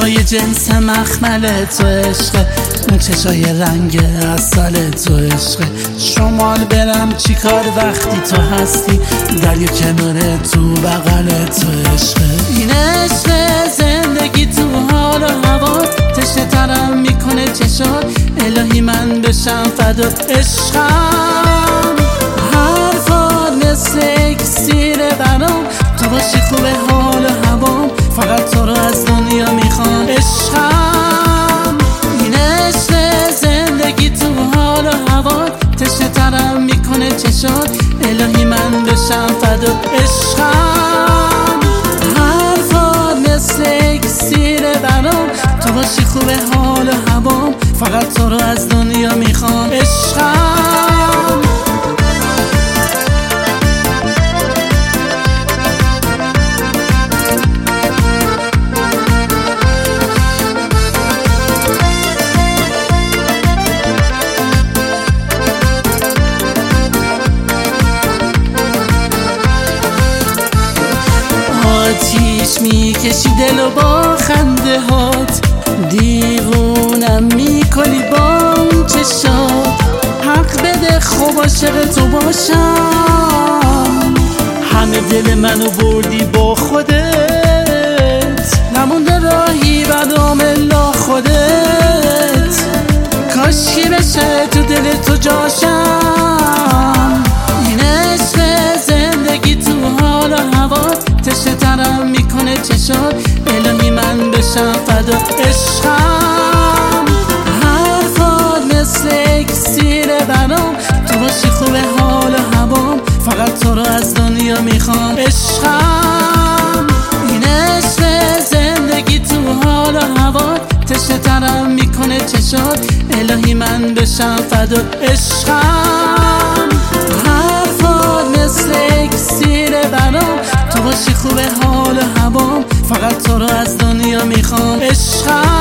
موهای جنس مخمل تو عشقه، اون چشای رنگ عسل تو عشقه. شمال برم چیکار وقتی تو هستی، دریا کنار تو بغل تو عشقه. این عشق زندگی تو حال و هوا، تشنه ترم میکنه چشات، الهی من بشم فدا عشقم. حرفات مثل اکسیره برام، تو باشی خوبه حال و هوام، فقط تو رو از دنیا میخوام عشقم. این عشق زندگی تو حال و هوا، تشنه ترم میکنه چشات، الهی من بشم فدا عشقم. حرفات مثل اکسیره برام، تو باشی خوبه حال و هوام، فقط تو رو از دنیا میخوام عشقم. آتیش میکشی دل و با خنده هات، دیوونم میکنی با اون چشات. حق بده خوب عاشق تو باشم، همه دل منو بردی با خودت، نمونده راهی بدام الا خودت. کاشکی بشه تو دل تو جاشم. این عشق زندگی تو حال و هوا، تشنه ترم میکنه چشات، الهی من بشم فدا عشقم. حرفات مثل اکسیره برام، تو باشی خوبه حال و هوام، فقط تو رو از دنیا میخوام عشقم. این عشق زندگی تو حال و هوا، تشنه ترم میکنه چشات، الهی من بشم فدا عشقم. حرفات مثل اکسیره برام، تو باشی خوبه حال و هوام، فقط تو رو از دنیا میخوام عشقم.